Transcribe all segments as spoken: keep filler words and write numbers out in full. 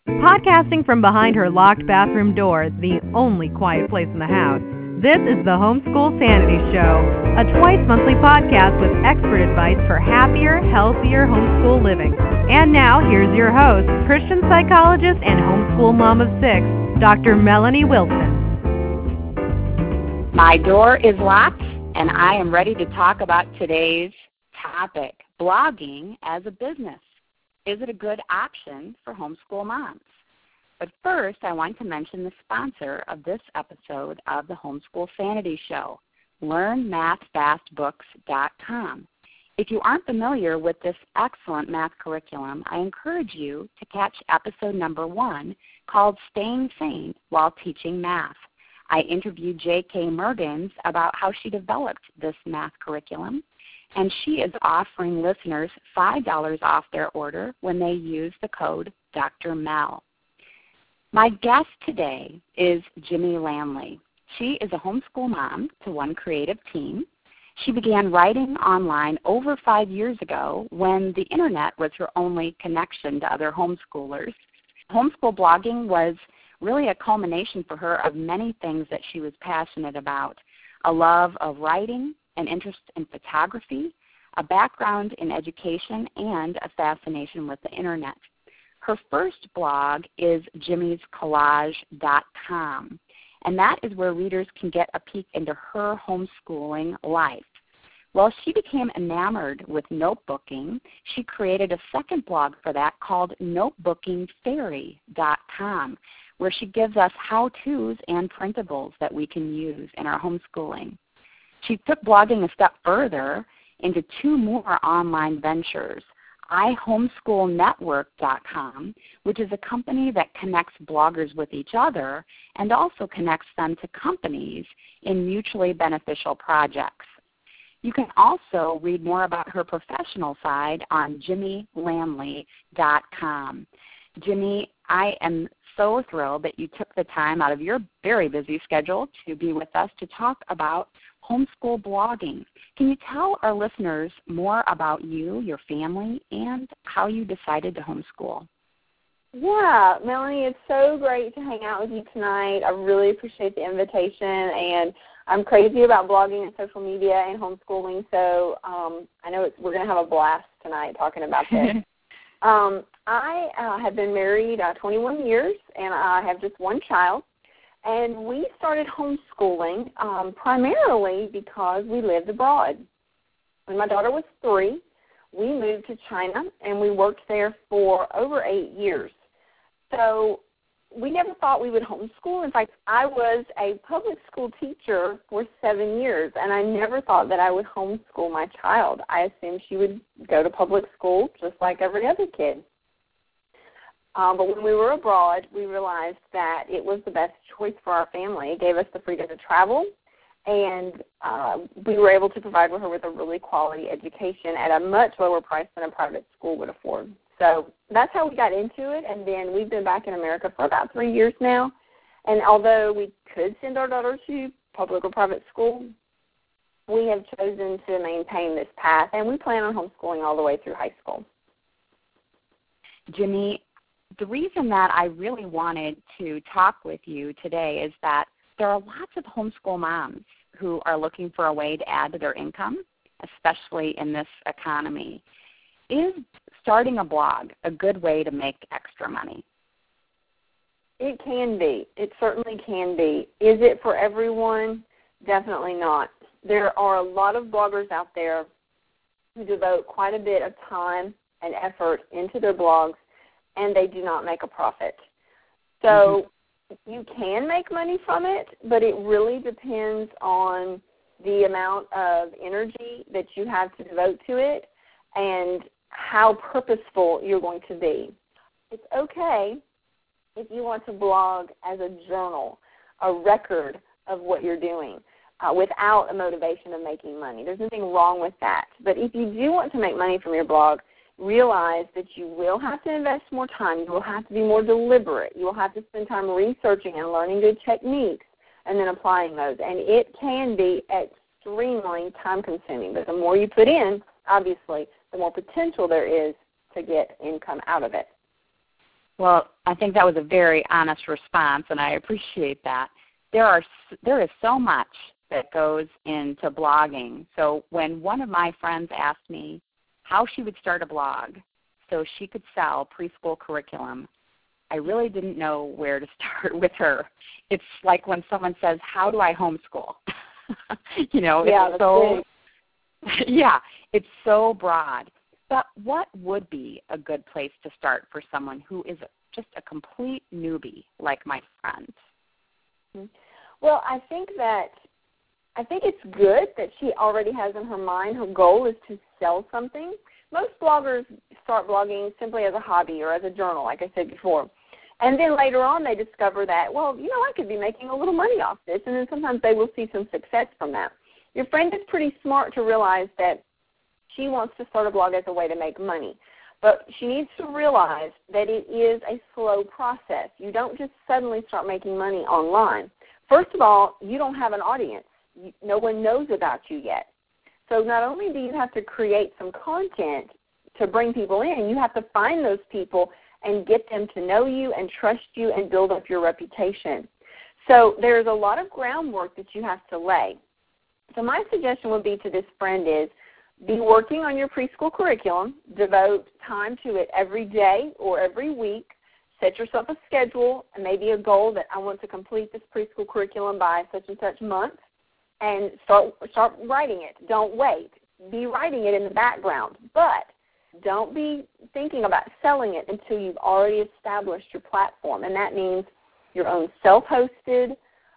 Podcasting from behind her locked bathroom door, the only quiet place in the house, this is the Homeschool Sanity Show, a twice-monthly podcast with expert advice for happier, healthier homeschool living. And now, here's your host, Christian psychologist and homeschool mom of six, Doctor Melanie Wilson. My door is locked, and I am ready to talk about today's topic, blogging as a business. Is it a good option for homeschool moms? But first, I want to mention the sponsor of this episode of the Homeschool Sanity Show, learn math fast books dot com. If you aren't familiar with this excellent math curriculum, I encourage you to catch episode number one called Staying Sane While Teaching Math. I interviewed J K Mergens about how she developed this math curriculum, and she is offering listeners five dollars off their order when they use the code Doctor Mel. My guest today is Jimmy Lanley. She is a homeschool mom to one creative teen. She began writing online over five years ago when the internet was her only connection to other homeschoolers. Homeschool blogging was really a culmination for her of many things that she was passionate about: a love of writing, an interest in photography, a background in education, and a fascination with the internet. Her first blog is jimmys collage dot com, and that is where readers can get a peek into her homeschooling life. Well, she became enamored with notebooking. She created a second blog for that called notebooking fairy dot com, where she gives us how-tos and printables that we can use in our homeschooling. She took blogging a step further into two more online ventures, i homeschool network dot com, which is a company that connects bloggers with each other and also connects them to companies in mutually beneficial projects. You can also read more about her professional side on jimmy lanley dot com. Jimmy, I am so thrilled that you took the time out of your very busy schedule to be with us to talk about homeschool blogging. Can you tell our listeners more about you, your family, and how you decided to homeschool? Yeah, Melanie, it's so great to hang out with you tonight. I really appreciate the invitation, and I'm crazy about blogging and social media and homeschooling, so um, I know it's, we're going to have a blast tonight talking about this. um, I uh, have been married uh, twenty-one years, and I have just one child. And we started homeschooling um, primarily because we lived abroad. When my daughter was three, we moved to China, and we worked there for over eight years. So we never thought we would homeschool. In fact, I was a public school teacher for seven years, and I never thought that I would homeschool my child. I assumed she would go to public school just like every other kid. Um, but when we were abroad, we realized that it was the best choice for our family. It gave us the freedom to travel, and uh, we were able to provide her with a really quality education at a much lower price than a private school would afford. So that's how we got into it, and then we've been back in America for about three years now. And although we could send our daughter to public or private school, we have chosen to maintain this path, and we plan on homeschooling all the way through high school. Jimmy, the reason that I really wanted to talk with you today is that there are lots of homeschool moms who are looking for a way to add to their income, especially in this economy. Is starting a blog a good way to make extra money? It can be. It certainly can be. Is it for everyone? Definitely not. There are a lot of bloggers out there who devote quite a bit of time and effort into their blogs, and they do not make a profit. So mm-hmm. you can make money from it, but it really depends on the amount of energy that you have to devote to it and how purposeful you're going to be. It's okay if you want to blog as a journal, a record of what you're doing uh, without a motivation of making money. There's nothing wrong with that. But if you do want to make money from your blog, realize that you will have to invest more time. You will have to be more deliberate. You will have to spend time researching and learning good techniques and then applying those. And it can be extremely time-consuming. But the more you put in, obviously, the more potential there is to get income out of it. Well, I think that was a very honest response, and I appreciate that. There are there is so much that goes into blogging. So when one of my friends asked me how she would start a blog so she could sell preschool curriculum, I really didn't know where to start with her. It's like when someone says, how do I homeschool? you know, yeah, it's so yeah, it's so broad. But what would be a good place to start for someone who is just a complete newbie like my friend? Well, I think that I think it's good that she already has in her mind her goal is to sell something. Most bloggers start blogging simply as a hobby or as a journal, like I said before. And then later on they discover that, well, you know, I could be making a little money off this, and then sometimes they will see some success from that. Your friend is pretty smart to realize that she wants to start a blog as a way to make money. But she needs to realize that it is a slow process. You don't just suddenly start making money online. First of all, you don't have an audience. You, no one knows about you yet. So not only do you have to create some content to bring people in, you have to find those people and get them to know you and trust you and build up your reputation. So there's a lot of groundwork that you have to lay. So my suggestion would be to this friend is, be working on your preschool curriculum, devote time to it every day or every week, set yourself a schedule and maybe a goal that I want to complete this preschool curriculum by such and such month, and start start writing it. Don't wait. Be writing it in the background, but don't be thinking about selling it until you've already established your platform, and that means your own self-hosted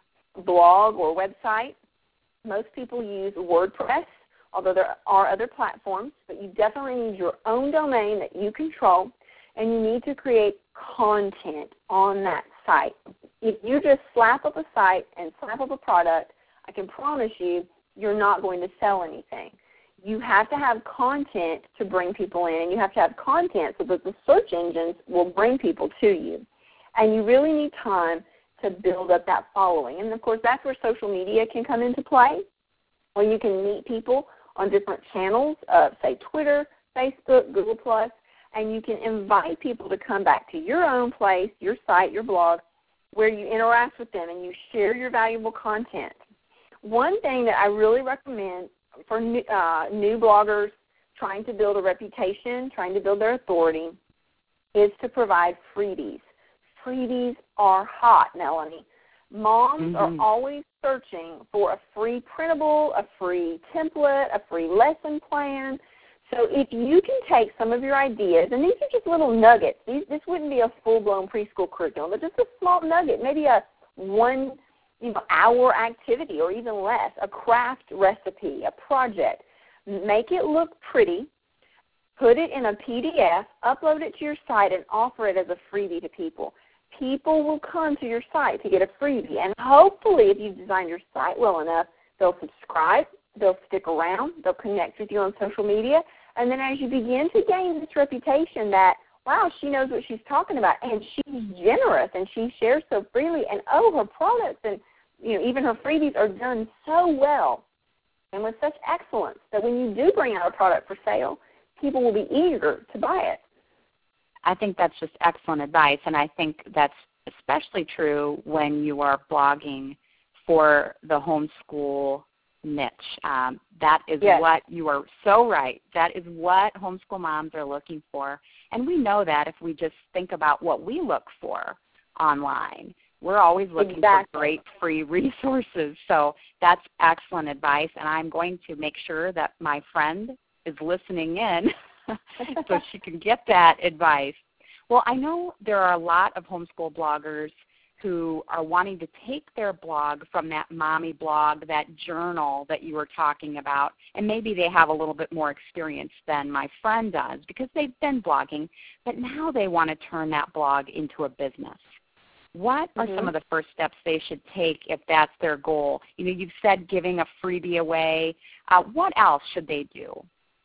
blog or website. Most people use WordPress, although there are other platforms, but you definitely need your own domain that you control, and you need to create content on that site. If you just slap up a site and slap up a product, I can promise you you're not going to sell anything. You have to have content to bring people in, and you have to have content so that the search engines will bring people to you. And you really need time to build up that following. And, of course, that's where social media can come into play, where you can meet people on different channels, uh, say Twitter, Facebook, Google plus, and you can invite people to come back to your own place, your site, your blog, where you interact with them and you share your valuable content. One thing that I really recommend for new, uh, new bloggers trying to build a reputation, trying to build their authority, is to provide freebies. Freebies are hot, Melanie. Moms mm-hmm. are always searching for a free printable, a free template, a free lesson plan. So if you can take some of your ideas, and these are just little nuggets. These, this wouldn't be a full-blown preschool curriculum, but just a small nugget, maybe a one you know, hour activity or even less, a craft recipe, a project. Make it look pretty. Put it in a P D F, upload it to your site, and offer it as a freebie to people. People will come to your site to get a freebie, and hopefully if you've designed your site well enough, they'll subscribe, they'll stick around, they'll connect with you on social media, and then as you begin to gain this reputation that, wow, she knows what she's talking about, and she's generous, and she shares so freely, and oh, her products and you know even her freebies are done so well and with such excellence that when you do bring out a product for sale, people will be eager to buy it. I think that's just excellent advice, and I think that's especially true when you are blogging for the homeschool niche. Um, that is yes. what you are so right. That is what homeschool moms are looking for, and we know that if we just think about what we look for online. We're always looking exactly. for great free resources, so that's excellent advice, and I'm going to make sure that my friend is listening in so she can get that advice. Well, I know there are a lot of homeschool bloggers who are wanting to take their blog from that mommy blog, that journal that you were talking about, and maybe they have a little bit more experience than my friend does because they've been blogging, but now they want to turn that blog into a business. What are mm-hmm. some of the first steps they should take if that's their goal? You know, you've said giving a freebie away. Uh, what else should they do?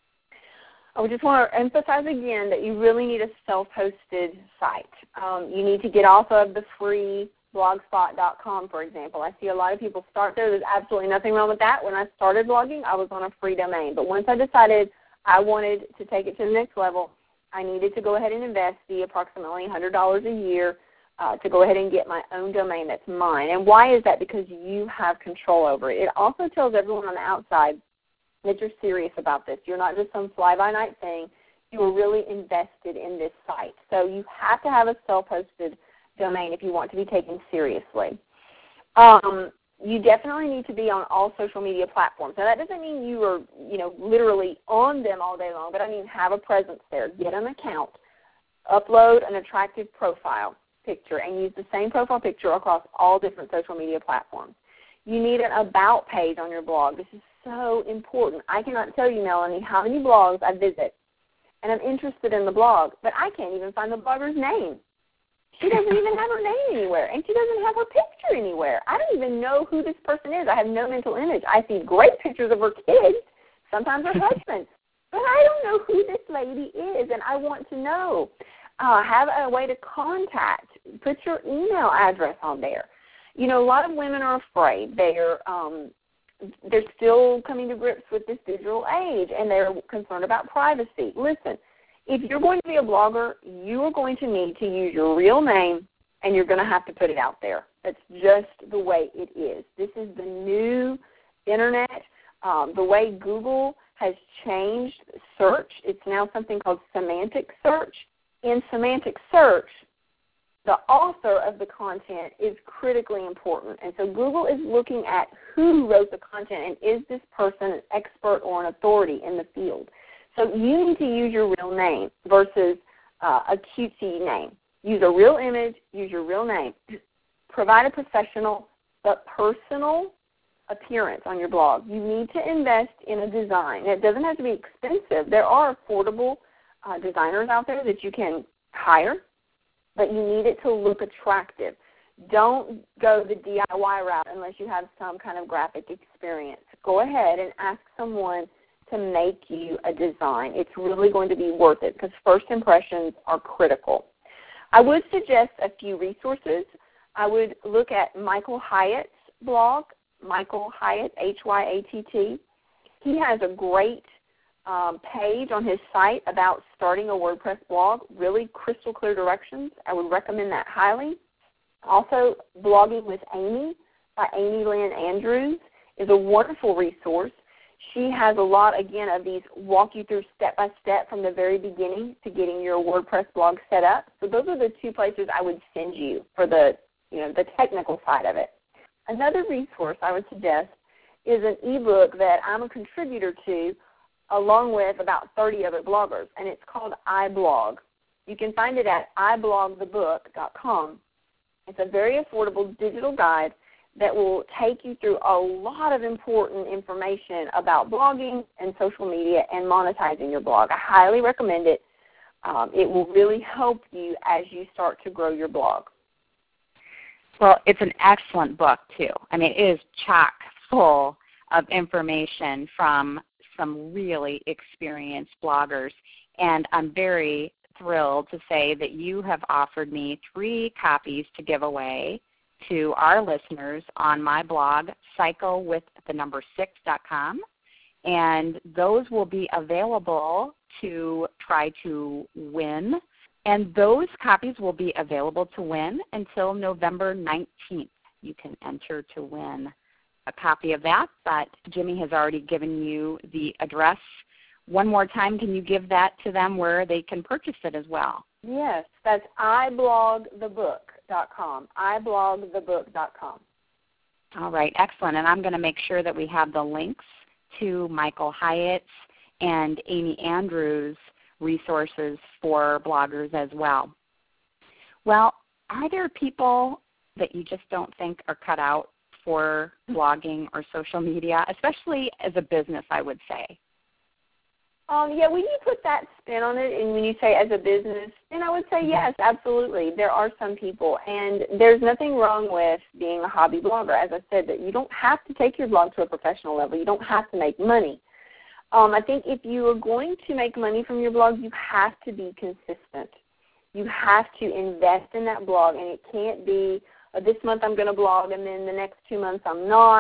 I just want to emphasize again that you really need a self-hosted site. Um, you need to get off of the free blogspot dot com, for example. I see a lot of people start there. There's absolutely nothing wrong with that. When I started blogging, I was on a free domain. But once I decided I wanted to take it to the next level, I needed to go ahead and invest the approximately one hundred dollars a year uh, to go ahead and get my own domain that's mine. And why is that? Because you have control over it. It also tells everyone on the outside that you're serious about this. You're not just some fly-by-night thing. You are really invested in this site. So you have to have a self-hosted domain if you want to be taken seriously. Um, you definitely need to be on all social media platforms. Now, that doesn't mean you are, you know, literally on them all day long, but I mean have a presence there. Get an account. Upload an attractive profile picture and use the same profile picture across all different social media platforms. You need an about page on your blog. This is so important. I cannot tell you, Melanie, how many blogs I visit, and I'm interested in the blog, but I can't even find the blogger's name. She doesn't even have her name anywhere, and she doesn't have her picture anywhere. I don't even know who this person is. I have no mental image. I see great pictures of her kids, sometimes her husband, but I don't know who this lady is, and I want to know. Uh, have a way to contact. Put your email address on there. You know, a lot of women are afraid. They're um, they're still coming to grips with this digital age, and they're concerned about privacy. Listen, if you're going to be a blogger, you are going to need to use your real name, and you're going to have to put it out there. That's just the way it is. This is the new internet. Um, the way Google has changed search, it's now something called semantic search. In semantic search, the author of the content is critically important. And so Google is looking at who wrote the content and is this person an expert or an authority in the field. So you need to use your real name versus uh, a cutesy name. Use a real image, use your real name. Provide a professional but personal appearance on your blog. You need to invest in a design. It doesn't have to be expensive. There are affordable Uh, designers out there that you can hire, but you need it to look attractive. Don't go the D I Y route unless you have some kind of graphic experience. Go ahead and ask someone to make you a design. It's really going to be worth it because first impressions are critical. I would suggest a few resources. I would look at Michael Hyatt's blog, Michael Hyatt, H Y A T T. He has a great Um, page on his site about starting a WordPress blog, really crystal clear directions. I would recommend that highly. Also, Blogging with Amy by Amy Lynn Andrews is a wonderful resource. She has a lot, again, of these walk you through step-by-step from the very beginning to getting your WordPress blog set up. So those are the two places I would send you for the, you know, the technical side of it. Another resource I would suggest is an ebook that I'm a contributor to along with about thirty other bloggers, and it's called iBlog. You can find it at i blog the book dot com. It's a very affordable digital guide that will take you through a lot of important information about blogging and social media and monetizing your blog. I highly recommend it. Um, it will really help you as you start to grow your blog. Well, it's an excellent book, too. I mean, it is chock full of information from some really experienced bloggers, and I'm very thrilled to say that you have offered me three copies to give away to our listeners on my blog, psycho with the number six dot com, and those will be available to try to win, and those copies will be available to win until November nineteenth. You can enter to win a copy of that, but Jimmy has already given you the address. One more time, can you give that to them where they can purchase it as well? Yes, that's i blog the book dot com, i blog the book dot com. All right, excellent. And I'm going to make sure that we have the links to Michael Hyatt's and Amy Andrews' resources for bloggers as well. Well, are there people that you just don't think are cut out for blogging or social media, especially as a business, I would say? Um, yeah, when you put that spin on it and when you say as a business, then I would say yes, absolutely. There are some people, and there's nothing wrong with being a hobby blogger. As I said, that you don't have to take your blog to a professional level. You don't have to make money. Um, I think if you are going to make money from your blog, you have to be consistent. You have to invest in that blog, and it can't be uh, this month I'm going to blog and then the next two months I'm not.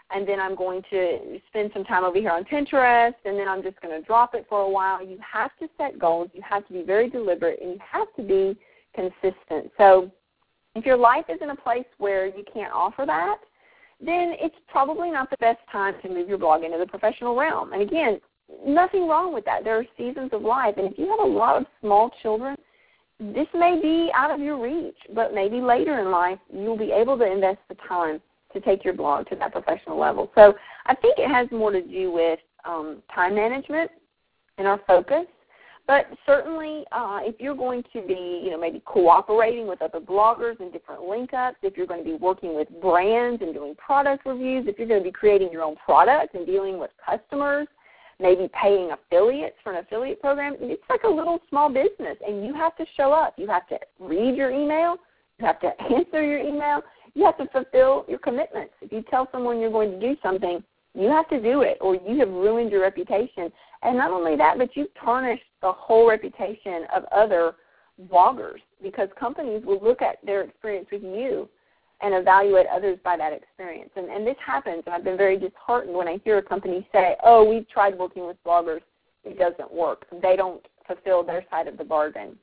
and then I'm going to spend some time over here on Pinterest, and then I'm just going to drop it for a while. You have to set goals. You have to be very deliberate, and you have to be consistent. So if your life is in a place where you can't offer that, then it's probably not the best time to move your blog into the professional realm. And again, nothing wrong with that. There are seasons of life, and if you have a lot of small children, this may be out of your reach, but maybe later in life you'll be able to invest the time to take your blog to that professional level. So I think it has more to do with um, time management and our focus. But certainly, uh, if you're going to be, you know, maybe cooperating with other bloggers and different link ups, if you're going to be working with brands and doing product reviews, if you're going to be creating your own product and dealing with customers, maybe paying affiliates for an affiliate program, it's like a little small business, and you have to show up. You have to read your email. You have to answer your email. You have to fulfill your commitments. If you tell someone you're going to do something, you have to do it, or you have ruined your reputation. And not only that, but you've tarnished the whole reputation of other bloggers, because companies will look at their experience with you and evaluate others by that experience. And, and this happens, and I've been very disheartened when I hear a company say, oh, we've tried working with bloggers, it doesn't work. They don't fulfill their side of the bargain.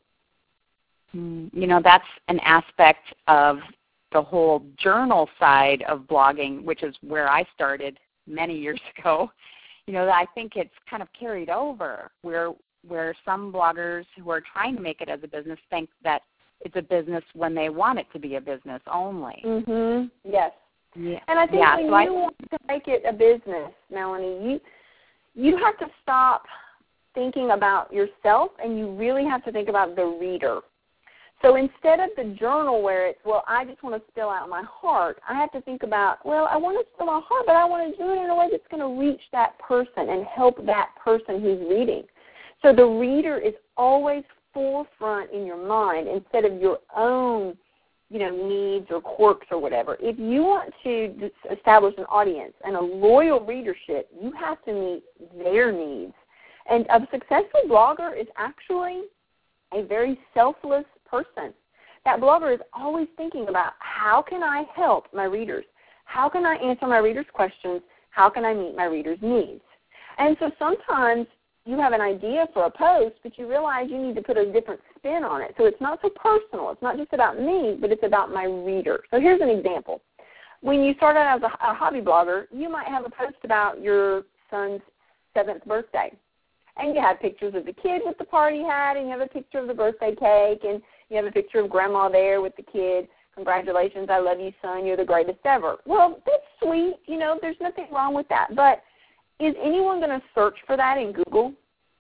You know, that's an aspect of the whole journal side of blogging, which is where I started many years ago. You know, I think it's kind of carried over where where some bloggers who are trying to make it as a business think that it's a business when they want it to be a business only. Mhm. Yes. Yeah. And I think yeah, when so you I, want to make it a business, Melanie, you you have to stop thinking about yourself, and you really have to think about the reader. So instead of the journal where it's, well, I just want to spill out my heart, I have to think about, well, I want to spill my heart, but I want to do it in a way that's going to reach that person and help that person who's reading. So the reader is always forefront in your mind instead of your own, you know, needs or quirks or whatever. If you want to establish an audience and a loyal readership, you have to meet their needs. And a successful blogger is actually a very selfless person. That blogger is always thinking about, how can I help my readers? How can I answer my readers' questions? How can I meet my readers' needs? And so sometimes you have an idea for a post, but you realize you need to put a different spin on it. So it's not so personal. It's not just about me, but it's about my reader. So here's an example. When you start out as a, a hobby blogger, you might have a post about your son's seventh birthday. And you have pictures of the kid with the party hat, and you have a picture of the birthday cake, and you have a picture of grandma there with the kid. Congratulations, I love you, son. You're the greatest ever. Well, that's sweet. You know, there's nothing wrong with that. But is anyone going to search for that in Google?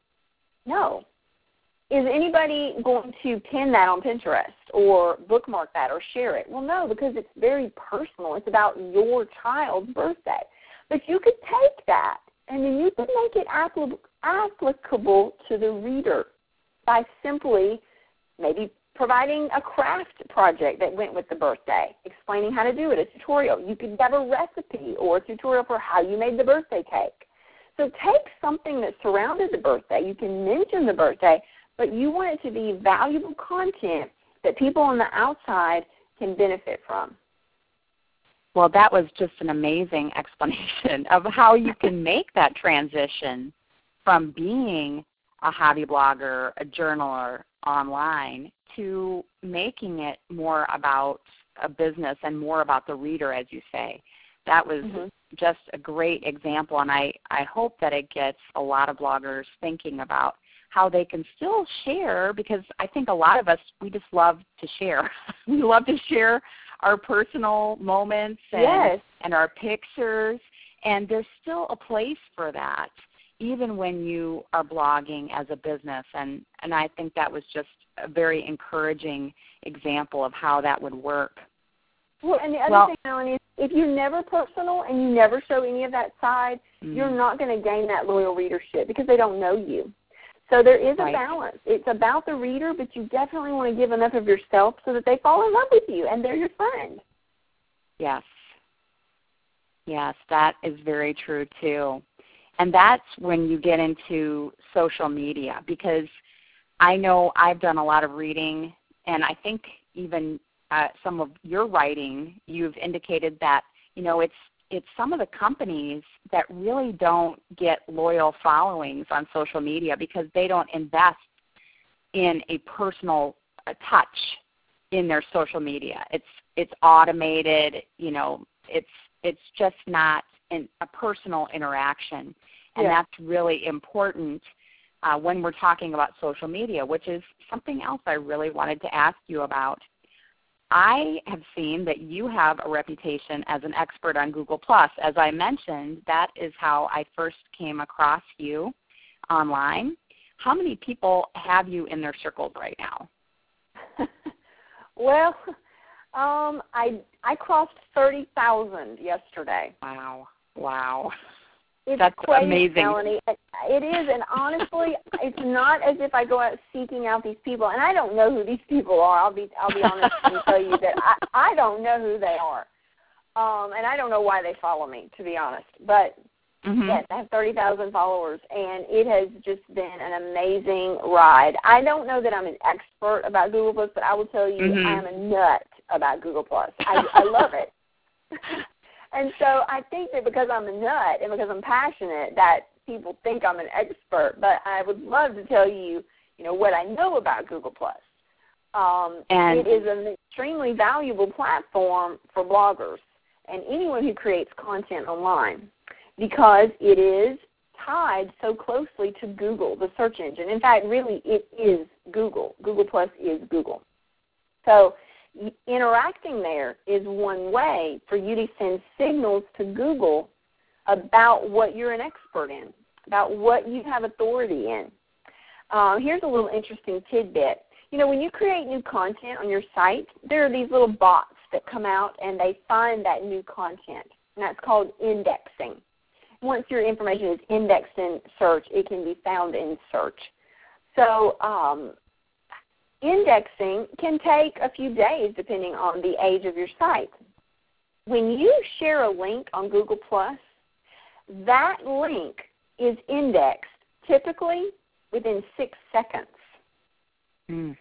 No. Is anybody going to pin that on Pinterest or bookmark that or share it? Well, no, because it's very personal. It's about your child's birthday. But you could take that, and then you could make it applicable applicable to the reader by simply maybe providing a craft project that went with the birthday, explaining how to do it, a tutorial. You could have a recipe or a tutorial for how you made the birthday cake. So take something that surrounded the birthday. You can mention the birthday, but you want it to be valuable content that people on the outside can benefit from. Well, that was just an amazing explanation of how you can make that transition from being a hobby blogger, a journaler online, to making it more about a business and more about the reader, as you say. That was mm-hmm. just a great example, and I, I hope that it gets a lot of bloggers thinking about how they can still share, because I think a lot of us, we just love to share. We love to share our personal moments and, yes. and our pictures, and there's still a place for that, even when you are blogging as a business. And, and I think that was just a very encouraging example of how that would work. Well, and the other well, thing, Melanie, is if you're never personal and you never show any of that side, mm-hmm. you're not going to gain that loyal readership because they don't know you. So there is a right. balance. It's about the reader, but you definitely want to give enough of yourself so that they fall in love with you and they're your friend. Yes. Yes, that is very true too. And that's when you get into social media, because I know I've done a lot of reading, and I think even uh, some of your writing, you've indicated that, you know, it's it's some of the companies that really don't get loyal followings on social media because they don't invest in a personal uh, touch in their social media. It's it's automated, you know, it's it's just not an, a personal interaction. And yeah. that's really important uh, when we're talking about social media, which is something else I really wanted to ask you about. I have seen that you have a reputation as an expert on Google Plus. As I mentioned, that is how I first came across you online. How many people have you in their circles right now? Well, um, I I crossed thirty thousand yesterday. Wow. Wow. It's That's crazy, amazing. Melanie. It is, and honestly, it's not as if I go out seeking out these people, and I don't know who these people are. I'll be I'll be honest and tell you that I, I don't know who they are, um, and I don't know why they follow me, to be honest. But mm-hmm. yes, I have thirty thousand followers, and it has just been an amazing ride. I don't know that I'm an expert about Google Plus, but I will tell you mm-hmm. I am a nut about Google Plus. I, I love it. And so I think that because I'm a nut and because I'm passionate, that people think I'm an expert. But I would love to tell you, you know, what I know about Google Plus. Um, and it is an extremely valuable platform for bloggers and anyone who creates content online because it is tied so closely to Google, the search engine. In fact, really, it is Google. Google Plus is Google. So interacting there is one way for you to send signals to Google about what you're an expert in, about what you have authority in. Um, here's a little interesting tidbit. You know, when you create new content on your site, there are these little bots that come out and they find that new content, and that's called indexing. Once your information is indexed in search, it can be found in search. So um, indexing can take a few days depending on the age of your site. When you share a link on Google Plus, that link is indexed typically within six seconds. Mm.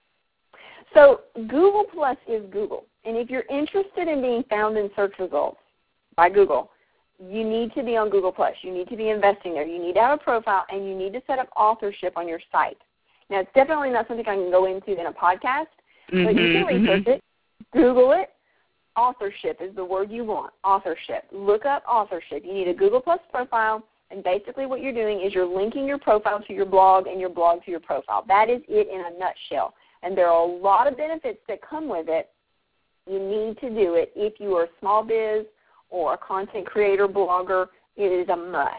So Google Plus is Google. And if you're interested in being found in search results by Google, you need to be on Google Plus. You need to be investing there. You need to have a profile, and you need to set up authorship on your site. Now, it's definitely not something I can go into in a podcast, mm-hmm, but you can research mm-hmm. it, Google it. Authorship is the word you want, authorship. Look up authorship. You need a Google Plus profile, and basically what you're doing is you're linking your profile to your blog and your blog to your profile. That is it in a nutshell. And there are a lot of benefits that come with it. You need to do it if you are a small biz or a content creator, blogger. It is a must.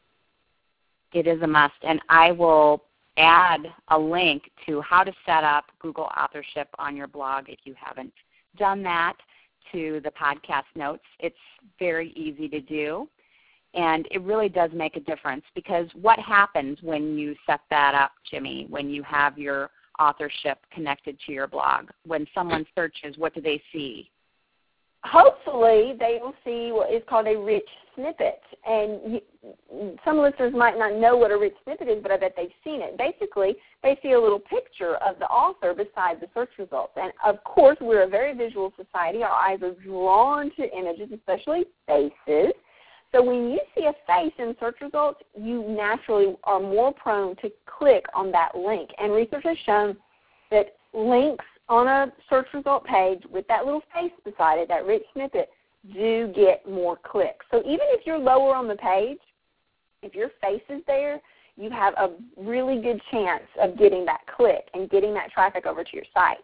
It is a must, and I will add a link to how to set up Google authorship on your blog if you haven't done that to the podcast notes. It's very easy to do, and it really does make a difference because what happens when you set that up, Jimmy, when you have your authorship connected to your blog? When someone searches, what do they see? Hopefully they will see what is called a rich snippet. And you, some listeners might not know what a rich snippet is, but I bet they've seen it. Basically, they see a little picture of the author beside the search results. And, of course, we're a very visual society. Our eyes are drawn to images, especially faces. So when you see a face in search results, you naturally are more prone to click on that link. And research has shown that links on a search result page with that little face beside it, that rich snippet, do get more clicks. So even if you're lower on the page, if your face is there, you have a really good chance of getting that click and getting that traffic over to your site.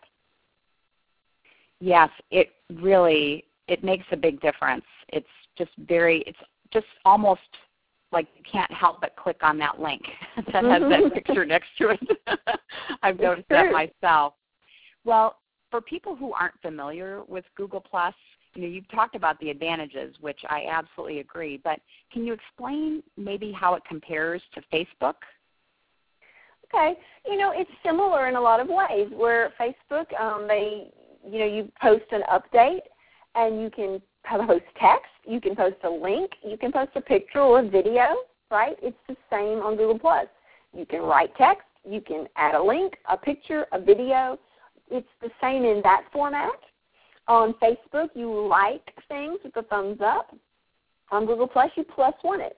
Yes, it really, it makes a big difference. It's just very, it's just almost like you can't help but click on that link that has that picture next to it. I've noticed that myself. Well, for people who aren't familiar with Google Plus, you know, you've talked about the advantages, which I absolutely agree, but can you explain maybe how it compares to Facebook? Okay. You know, it's similar in a lot of ways where Facebook, um, they, you know, you post an update and you can post text, you can post a link, you can post a picture or a video, right? It's the same on Google Plus. You can write text, you can add a link, a picture, a video. It's the same in that format. On Facebook, you like things with a thumbs up. On Google Plus, you plus one it.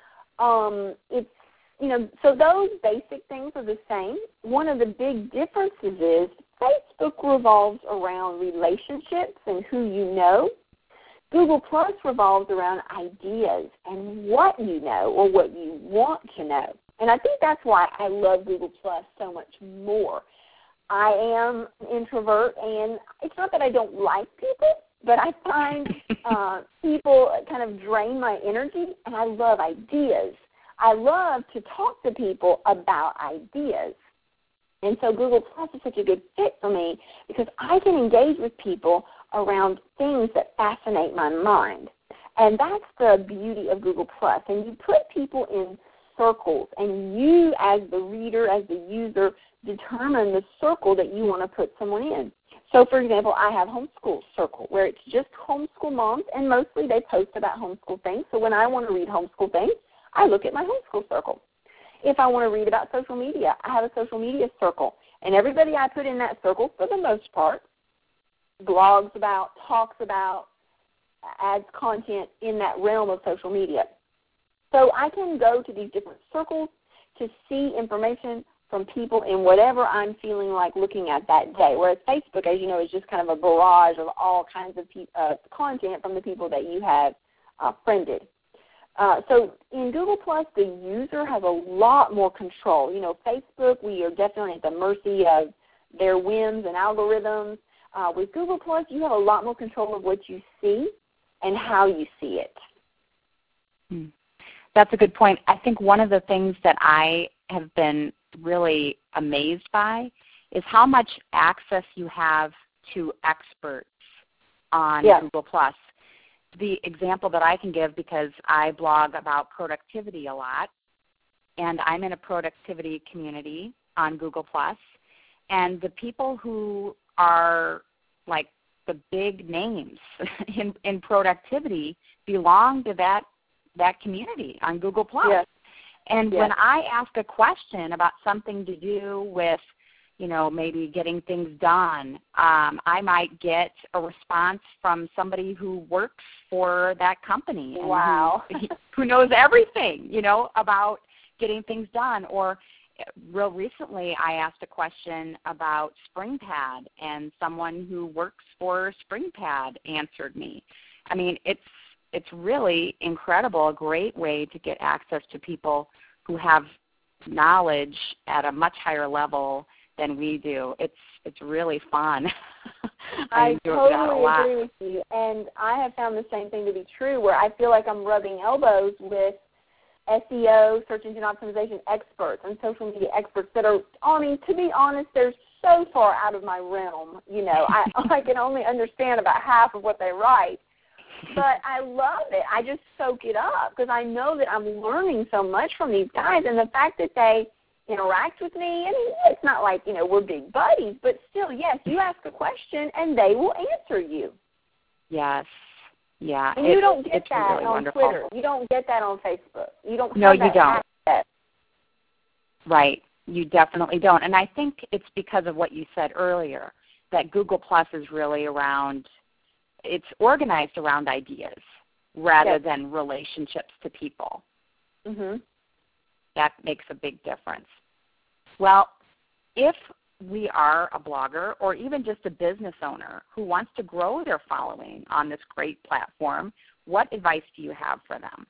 Um, it's, you know, so those basic things are the same. One of the big differences is Facebook revolves around relationships and who you know. Google Plus revolves around ideas and what you know or what you want to know. And I think that's why I love Google Plus so much more. I am an introvert, and it's not that I don't like people, but I find uh, people kind of drain my energy, and I love ideas. I love to talk to people about ideas. And so Google Plus is such a good fit for me because I can engage with people around things that fascinate my mind. And that's the beauty of Google Plus. And you put people in circles, and you as the reader, as the user, determine the circle that you want to put someone in. So, for example, I have Homeschool Circle, where it's just homeschool moms, and mostly they post about homeschool things. So when I want to read homeschool things, I look at my Homeschool Circle. If I want to read about social media, I have a social media circle. And everybody I put in that circle, for the most part, blogs about, talks about, adds content in that realm of social media. So I can go to these different circles to see information from people in whatever I'm feeling like looking at that day. Whereas Facebook, as you know, is just kind of a barrage of all kinds of pe- uh, content from the people that you have uh, friended. Uh, so in Google Plus, the user has a lot more control. You know, Facebook, we are definitely at the mercy of their whims and algorithms. Uh, with Google Plus, you have a lot more control of what you see and how you see it. Hmm. That's a good point. I think one of the things that I have been really amazed by is how much access you have to experts on yeah. Google Plus. The example that I can give, because I blog about productivity a lot, and I'm in a productivity community on Google Plus, and the people who are like the big names in, in productivity belong to that that community on Google Plus. Yes. And yes. when I ask a question about something to do with, you know, maybe getting things done, um, I might get a response from somebody who works for that company and wow. who, who knows everything, you know, about getting things done. Or real recently I asked a question about SpringPad, and someone who works for SpringPad answered me. I mean, it's it's really incredible, a great way to get access to people who have knowledge at a much higher level than we do. It's it's really fun. I, I totally agree with you, and I have found the same thing to be true, where I feel like I'm rubbing elbows with S E O, search engine optimization experts, and social media experts that are, I mean, to be honest, they're so far out of my realm. You know, I, I can only understand about half of what they write. But I love it. I just soak it up because I know that I'm learning so much from these guys. And the fact that they interact with me, I mean, it's not like, you know, we're big buddies, but still, yes, you ask a question and they will answer you. Yes. Yeah. And you don't get it's that really on wonderful. Twitter. You don't get that on Facebook. You don't have no, that you don't. access. Right. You definitely don't. And I think it's because of what you said earlier, that Google Plus is really around, it's organized around ideas rather yes. than relationships to people. Mm-hmm. That makes a big difference. Well, if we are a blogger or even just a business owner who wants to grow their following on this great platform, what advice do you have for them?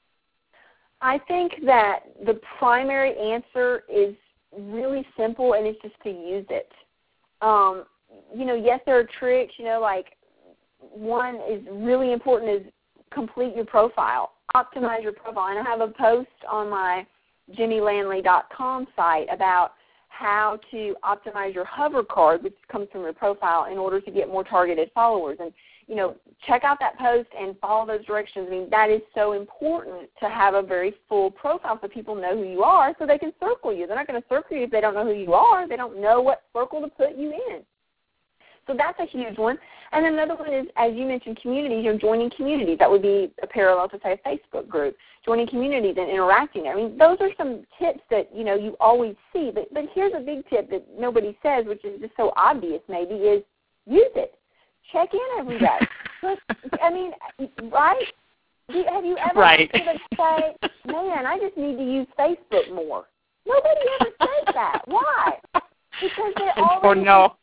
I think that the primary answer is really simple, and it's just to use it. Um, you know, yes, there are tricks, you know, like one is really important is complete your profile, optimize your profile. And I have a post on my Jimmy Lanley dot com site about how to optimize your hover card, which comes from your profile, in order to get more targeted followers. And, you know, check out that post and follow those directions. I mean, that is so important to have a very full profile so people know who you are so they can circle you. They're not going to circle you if they don't know who you are. They don't know what circle to put you in. So that's a huge one. And then another one is, as you mentioned, communities. You're joining communities. That would be a parallel to, say, a Facebook group. Joining communities and interacting there. I mean, those are some tips that, you know, you always see. But, but here's a big tip that nobody says, which is just so obvious maybe, is use it. Check in every day. I mean, right? Do, have you ever right. heard them say, man, I just need to use Facebook more? Nobody ever says that. Why? Because they already oh, no.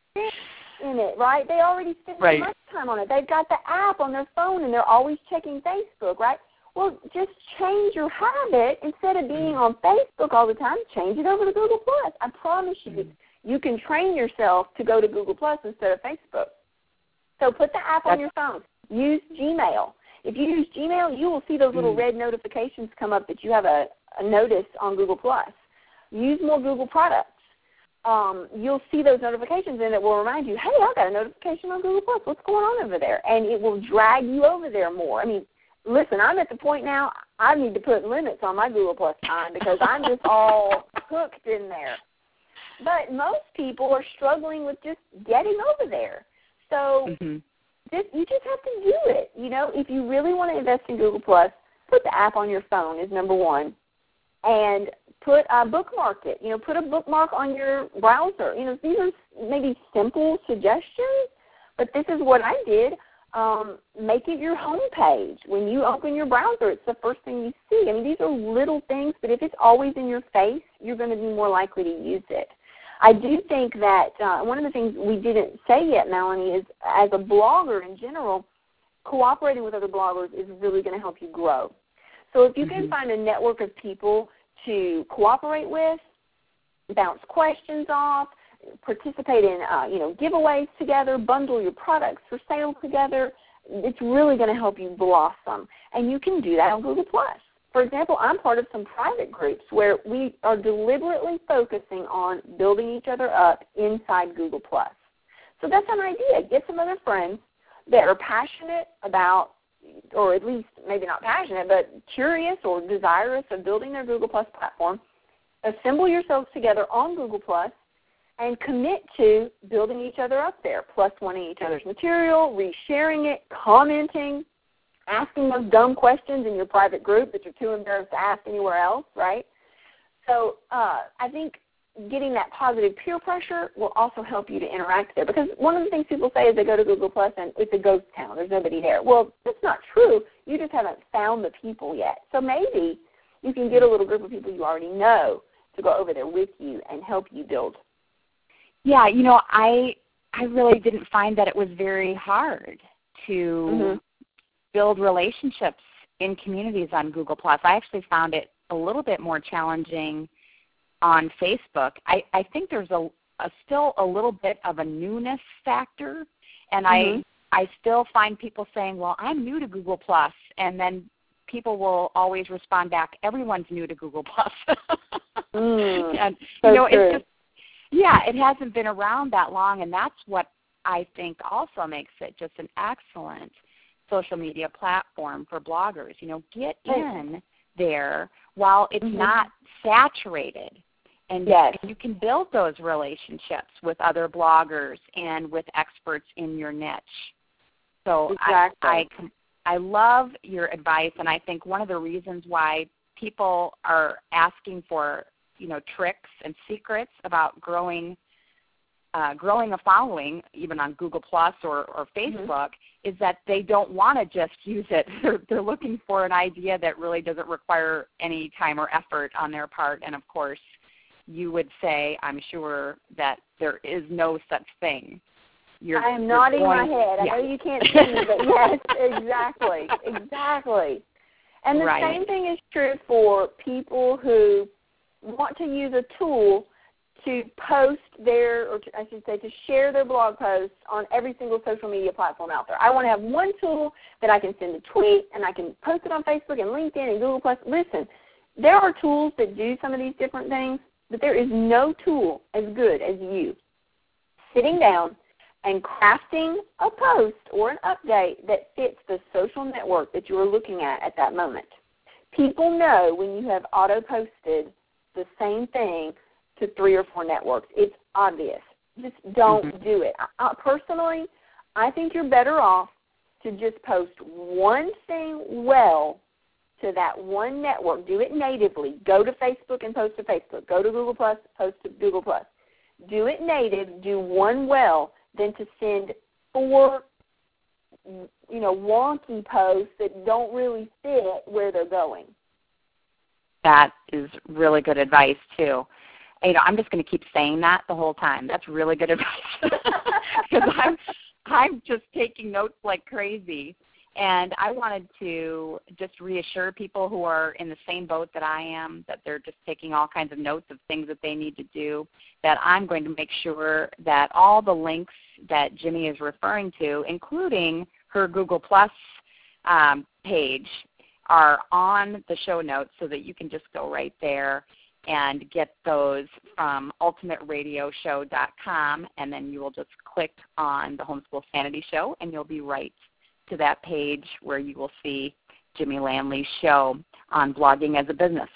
in it, right? They already spend right. so much time on it. They've got the app on their phone, and they're always checking Facebook, right? Well, just change your habit. Instead of being on Facebook all the time, change it over to Google Plus. I promise you, you can train yourself to go to Google Plus instead of Facebook. So put the app on your phone. Use Gmail. If you use Gmail, you will see those little red notifications come up that you have a, a notice on Google Plus. Use more Google products. Um, you'll see those notifications, and it will remind you, hey, I've got a notification on Google Plus. What's going on over there? And it will drag you over there more. I mean, listen, I'm at the point now I need to put limits on my Google Plus time because I'm just all hooked in there. But most people are struggling with just getting over there. So mm-hmm. just, you just have to do it. You know, if you really want to invest in Google Plus, put the app on your phone is number one. And put a bookmark it. You know, put a bookmark on your browser. You know, these are maybe simple suggestions, but this is what I did. Um, make it your home page. When you open your browser, it's the first thing you see. I mean, these are little things, but if it's always in your face, you're going to be more likely to use it. I do think that uh, one of the things we didn't say yet, Melanie, is as a blogger in general, cooperating with other bloggers is really going to help you grow. So if you mm-hmm. can find a network of people to cooperate with, bounce questions off, participate in uh, you know, giveaways together, bundle your products for sale together, it's really going to help you blossom. And you can do that on Google Plus. For example, I'm part of some private groups where we are deliberately focusing on building each other up inside Google Plus. So that's an idea. Get some other friends that are passionate about, or at least maybe not passionate, but curious or desirous of building their Google Plus platform. Assemble yourselves together on Google Plus and commit to building each other up there, plus wanting each other's material, resharing it, commenting, asking those dumb questions in your private group that you're too embarrassed to ask anywhere else, right? So uh, I think getting that positive peer pressure will also help you to interact there. Because one of the things people say is they go to Google Plus and it's a ghost town. There's nobody there. Well, that's not true. You just haven't found the people yet. So maybe you can get a little group of people you already know to go over there with you and help you build. Yeah, you know, I I really didn't find that it was very hard to mm-hmm. build relationships in communities on Google Plus. I actually found it a little bit more challenging on Facebook. I, I think there's a, a still a little bit of a newness factor, and mm-hmm. I I still find people saying, well, I'm new to Google Plus, and then people will always respond back, everyone's new to Google Plus. mm, and, so you know, true. it's just, yeah, it hasn't been around that long, and that's what I think also makes it just an excellent social media platform for bloggers. You know, get in there while it's mm-hmm. not saturated. And, yes. and you can build those relationships with other bloggers and with experts in your niche. So exactly. I, I, I love your advice, and I think one of the reasons why people are asking for, you know, tricks and secrets about growing uh, growing a following, even on Google Plus or, or Facebook, mm-hmm. is that they don't want to just use it. They're, they're looking for an idea that really doesn't require any time or effort on their part. And, of course, you would say, I'm sure, that there is no such thing. You're, I am nodding going, my head. yeah. I know you can't see me, but yes, exactly, exactly. And the right. same thing is true for people who want to use a tool to post their, or to, I should say, to share their blog posts on every single social media platform out there. I want to have one tool that I can send a tweet and I can post it on Facebook and LinkedIn and Google Plus. Listen, there are tools that do some of these different things, but there is no tool as good as you sitting down and crafting a post or an update that fits the social network that you are looking at at that moment. People know when you have auto-posted the same thing to three or four networks. It's obvious. Just don't mm-hmm. do it. I, personally, I think you're better off to just post one thing well to that one network. Do it natively. Go to Facebook and post to Facebook. Go to Google Plus, post to Google Plus. Do it native. Do one well than to send four you know, wonky posts that don't really fit where they're going. That is really good advice, too. You know, I'm just going to keep saying that the whole time. That's really good advice because I'm, I'm just taking notes like crazy. And I wanted to just reassure people who are in the same boat that I am, that they're just taking all kinds of notes of things that they need to do, that I'm going to make sure that all the links that Jimmy is referring to, including her Google Plus um, page, are on the show notes so that you can just go right there and get those from ultimate radio show dot com, and then you will just click on the Homeschool Sanity Show, and you'll be right to that page where you will see Jimmy Lanley's show on blogging as a business.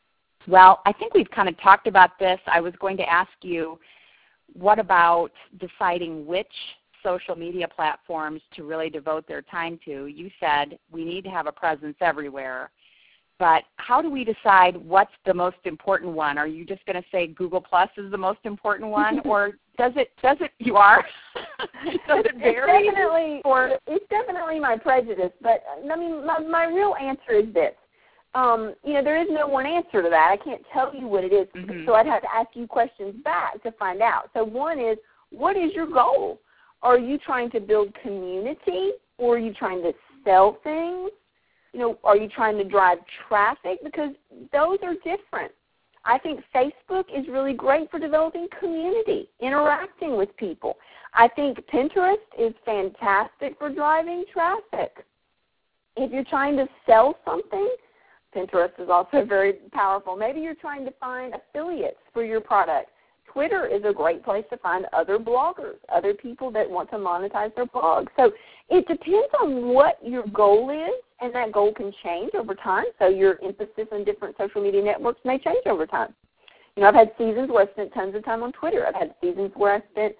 Well, I think we've kind of talked about this. I was going to ask you, what about deciding which social media platforms to really devote their time to? You said we need to have a presence everywhere. But how do we decide what's the most important one? Are you just going to say Google Plus is the most important one, or does it? Does it? You are. Does it vary? It's definitely, or it's definitely my prejudice. But I mean, my, my real answer is this. Um, you know, there is no one answer to that. I can't tell you what it is, mm-hmm. so I'd have to ask you questions back to find out. So one is, what is your goal? Are you trying to build community, or are you trying to sell things? You know, are you trying to drive traffic? Because those are different. I think Facebook is really great for developing community, interacting with people. I think Pinterest is fantastic for driving traffic. If you're trying to sell something, Pinterest is also very powerful. Maybe you're trying to find affiliates for your product. Twitter is a great place to find other bloggers, other people that want to monetize their blog. So it depends on what your goal is, and that goal can change over time. So your emphasis on different social media networks may change over time. You know, I've had seasons where I spent tons of time on Twitter. I've had seasons where I spent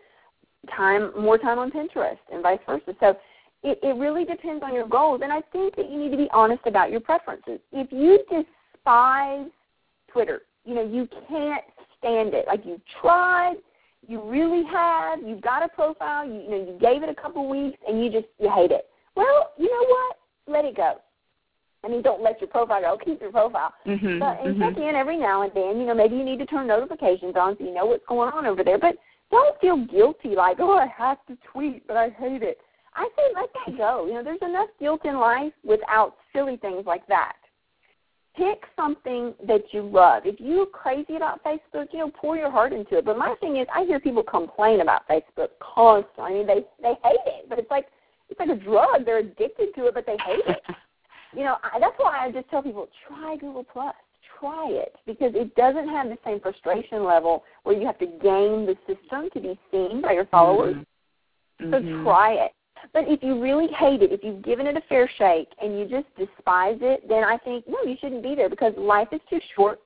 time more time on Pinterest and vice versa. So it, it really depends on your goals, and I think that you need to be honest about your preferences. If you despise Twitter, you know, you can't stand it. Like, you tried, you really have, you've got a profile, you, you know, you gave it a couple weeks, and you just, you hate it. Well, you know what? Let it go. I mean, don't let your profile go. Keep your profile. Mm-hmm, but and mm-hmm. check in every now and then. You know, maybe you need to turn notifications on so you know what's going on over there. But don't feel guilty like, oh, I have to tweet, but I hate it. I say let that go. You know, there's enough guilt in life without silly things like that. Pick something that you love. If you're crazy about Facebook, you know, pour your heart into it. But my thing is, I hear people complain about Facebook constantly. I mean, they, they hate it, but it's like it's like a drug. They're addicted to it, but they hate it. You know, I, that's why I just tell people, try Google Plus. Try it, because it doesn't have the same frustration level where you have to game the system to be seen by your followers. Mm-hmm. So try it. But if you really hate it, if you've given it a fair shake and you just despise it, then I think, no, you shouldn't be there, because life is too short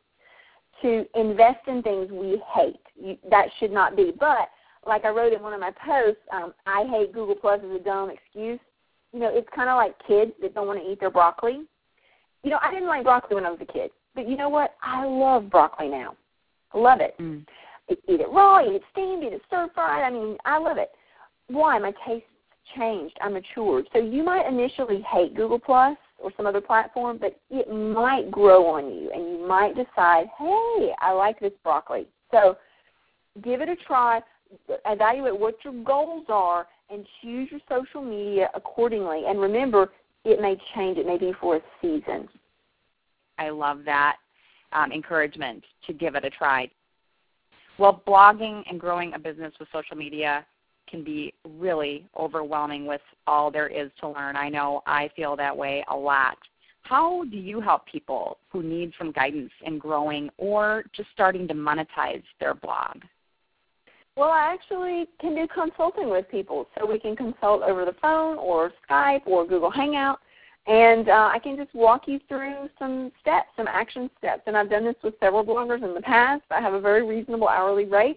to invest in things we hate. You, that should not be. But like I wrote in one of my posts, um, I hate Google Plus as a dumb excuse. You know, it's kind of like kids that don't want to eat their broccoli. You know, I didn't like broccoli when I was a kid. But you know what? I love broccoli now. I love it. Mm. Eat it raw, eat it steamed, eat it stir-fried. I mean, I love it. Why? My taste changed. I matured. So you might initially hate Google Plus or some other platform, but it might grow on you, and you might decide, hey, I like this broccoli. So give it a try. Evaluate what your goals are and choose your social media accordingly. And remember, it may change. It may be for a season. I love that um, encouragement to give it a try. Well, blogging and growing a business with social media can be really overwhelming with all there is to learn. I know I feel that way a lot. How do you help people who need some guidance in growing or just starting to monetize their blog? Well, I actually can do consulting with people. So we can consult over the phone or Skype or Google Hangout. And uh, I can just walk you through some steps, some action steps. And I've done this with several bloggers in the past. I have a very reasonable hourly rate.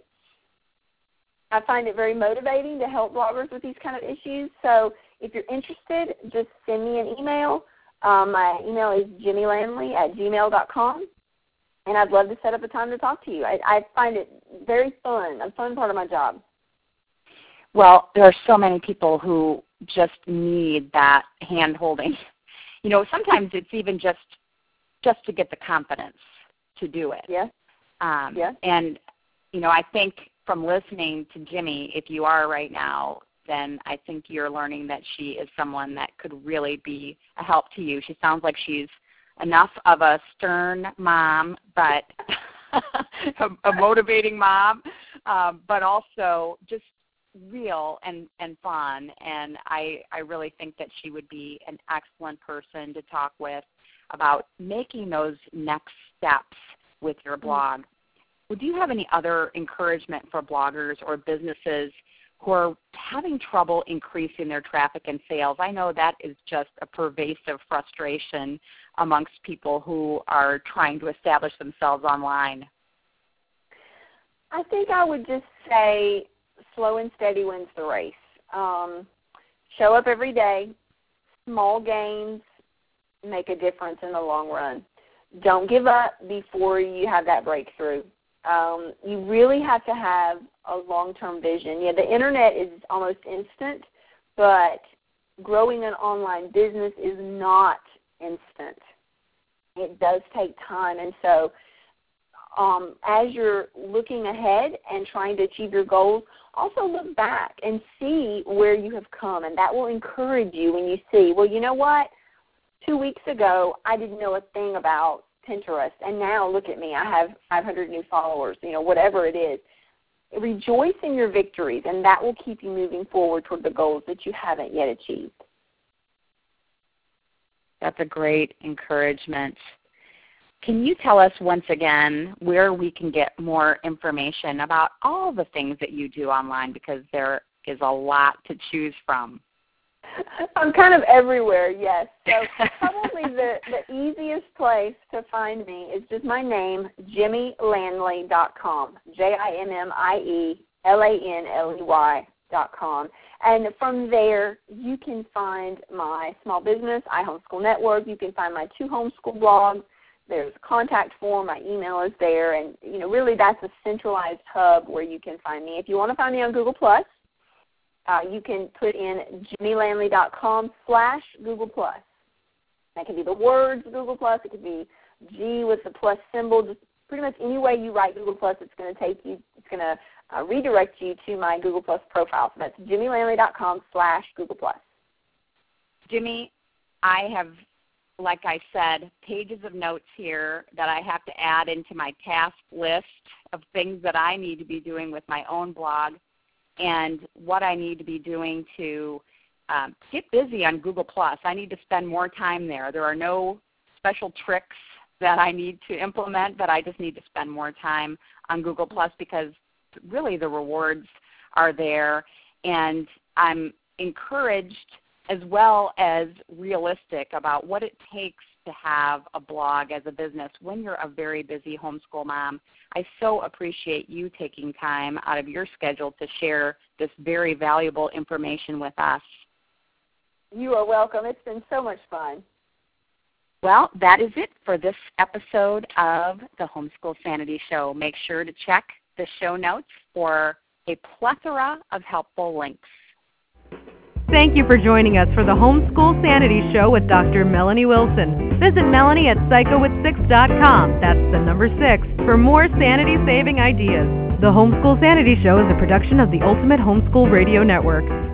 I find it very motivating to help bloggers with these kind of issues. So if you're interested, just send me an email. Um, my email is jimmy lanley at gmail dot com. And I'd love to set up a time to talk to you. I, I find it very fun, a fun part of my job. well, there are so many people who just need that hand-holding. You know, sometimes it's even just just to get the confidence to do it. Yeah. Um, yeah. And, you know, I think from listening to Jimmy, if you are right now, then I think you're learning that she is someone that could really be a help to you. She sounds like she's enough of a stern mom, but a, a motivating mom, um, but also just real and, and fun. And I, I really think that she would be an excellent person to talk with about making those next steps with your blog. Would you have any other encouragement for bloggers or businesses who are having trouble increasing their traffic and sales? I know that is just a pervasive frustration amongst people who are trying to establish themselves online. I think I would just say slow and steady wins the race. Um, show up every day. Small gains make a difference in the long run. Don't give up before you have that breakthrough. Um, you really have to have a long-term vision. Yeah, the internet is almost instant, but growing an online business is not instant. It does take time, and so um, as you're looking ahead and trying to achieve your goals, also look back and see where you have come, and that will encourage you when you see, well, you know what? Two weeks ago, I didn't know a thing about Pinterest, and now look at me. I have five hundred new followers, you know, whatever it is. Rejoice in your victories, and that will keep you moving forward toward the goals that you haven't yet achieved. That's a great encouragement. Can you tell us once again where we can get more information about all the things that you do online, because there is a lot to choose from? I'm kind of everywhere, yes. So probably the, the easiest place to find me is just my name, jimmy lanley dot com, J I M M I E L A N L E Y dot com. And from there, you can find my small business, iHomeschool Network. You can find my two homeschool blogs. There's a contact form. My email is there. And, you know, really that's a centralized hub where you can find me. If you want to find me on Google Plus, Uh, you can put in jimmy lanley dot com slash Google Plus. That can be the words Google Plus. It could be G with the plus symbol. Just pretty much any way you write Google Plus, it's going to take you. It's going to uh, redirect you to my Google Plus profile. So that's jimmy lanley dot com slash Google Plus. Jimmy, I have, like I said, pages of notes here that I have to add into my task list of things that I need to be doing with my own blog, and what I need to be doing to um, get busy on Google Plus. I need to spend more time there. There are no special tricks that I need to implement, but I just need to spend more time on Google Plus because really the rewards are there, and I'm encouraged as well as realistic about what it takes to have a blog as a business when you're a very busy homeschool mom. I so appreciate you taking time out of your schedule to share this very valuable information with us. You are welcome. It's been so much fun. Well, that is it for this episode of the Homeschool Sanity Show. Make sure to check the show notes for a plethora of helpful links. Thank you for joining us for the Homeschool Sanity Show with Doctor Melanie Wilson. Visit Melanie at psycho with six dot com, that's the number six, for more sanity-saving ideas. The Homeschool Sanity Show is a production of the Ultimate Homeschool Radio Network.